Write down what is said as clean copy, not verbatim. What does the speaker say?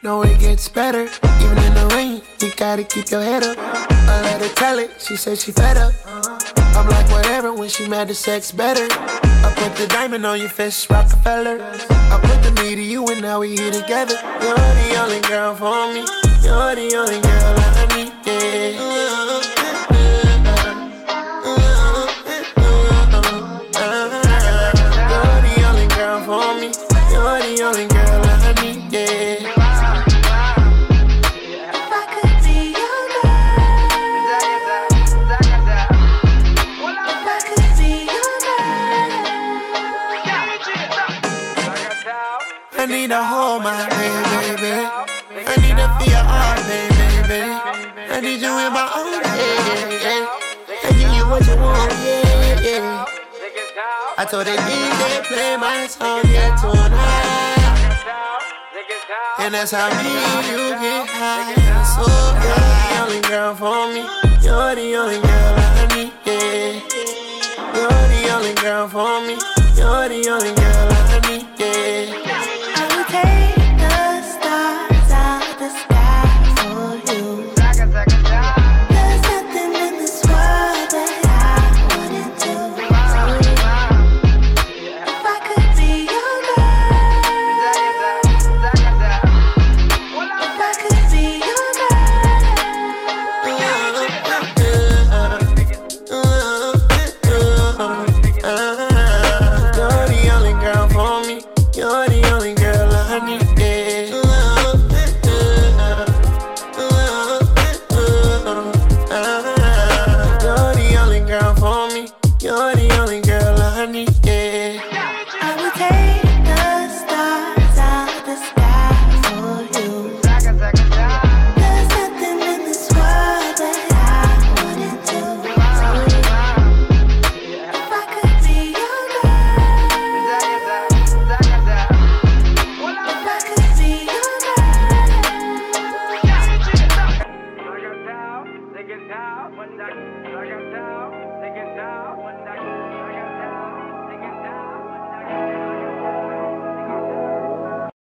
know it gets better. Even in the rain, you gotta keep your head up. I let her tell it, she said she fed up. I'm like whatever, when she mad the sex better. I put the diamond on your fist, Rockefeller. I put the me to you and now we here together. You're the only girl for me. You're the only girl I need, yeah. You're the only girl for me. You're the only girl I need, yeah. I need to hold my baby. I need to feel your heart, baby. I need you in my own head. I give you what you want, yeah. I told they DJ play my song, yeah, tonight. And that's how me and you get high. So you're the only girl for me. You're the only girl I need, yeah. You're the only girl for me. You're the only girl I need, yeah. Take the stars out the sky for you. There's nothing in this world that I wouldn't do. If I could be your girl, if I could be your You're the only girl for me. You're the only girl I need, yeah. You're the only girl for me. You're the only girl I need, yeah. I would take the stars out the sky for you. There's nothing in this world that I wouldn't do. If I could be your girl, if I could be your girl.